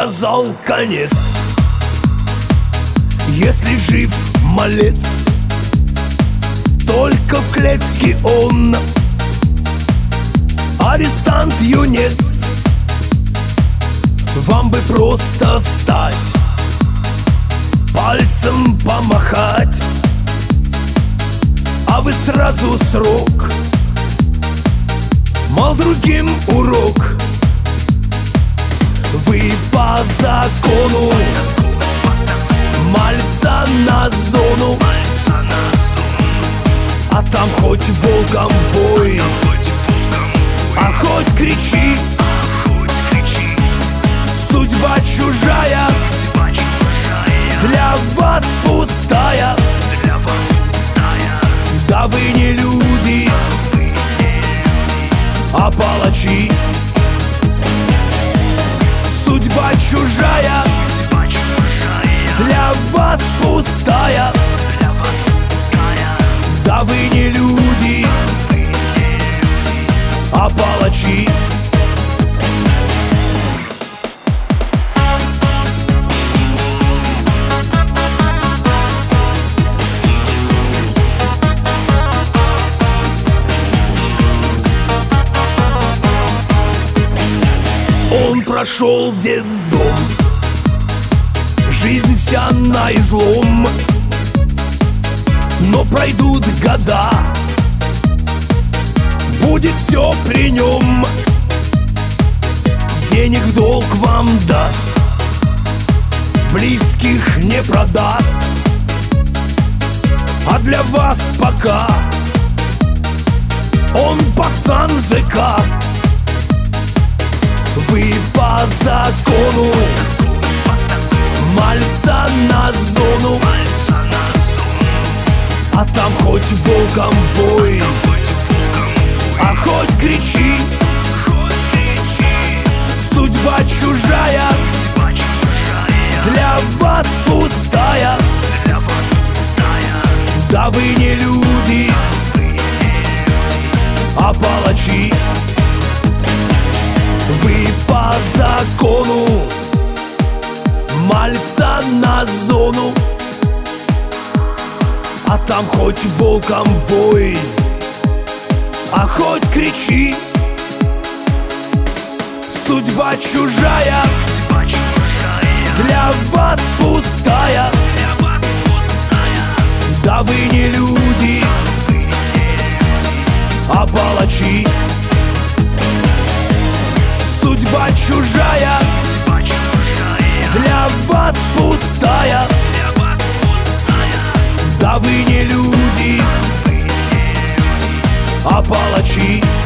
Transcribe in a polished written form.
сказал конец. Если жив малец, только в клетке он. Арестант юнец, вам бы просто встать, пальцем помахать, а вы сразу срок. Мол, другим урок. Вы по закону мальца на зону, а там хоть волком вой, а хоть кричи. Судьба чужая, для вас пустая. Да вы не люди, а палачи. Судьба чужая, для вас пустая. Да вы не люди, а палачи. Он прошел детдом, жизнь вся на излом. Но пройдут года, будет все при нем. Денег в долг вам даст, близких не продаст. А для вас пока он пацан ЗК. Вы по закону мальца на зону, а там хоть волком вой, а хоть кричи. Судьба чужая, для вас пустая. Да вы не люди, а палачи. Вы по закону мальца на зону, а там хоть волком вой, а хоть кричи. Судьба чужая, для вас пустая. Да вы не люди, а палачи. Судьба чужая, для вас пустая. Да вы не люди, а палачи.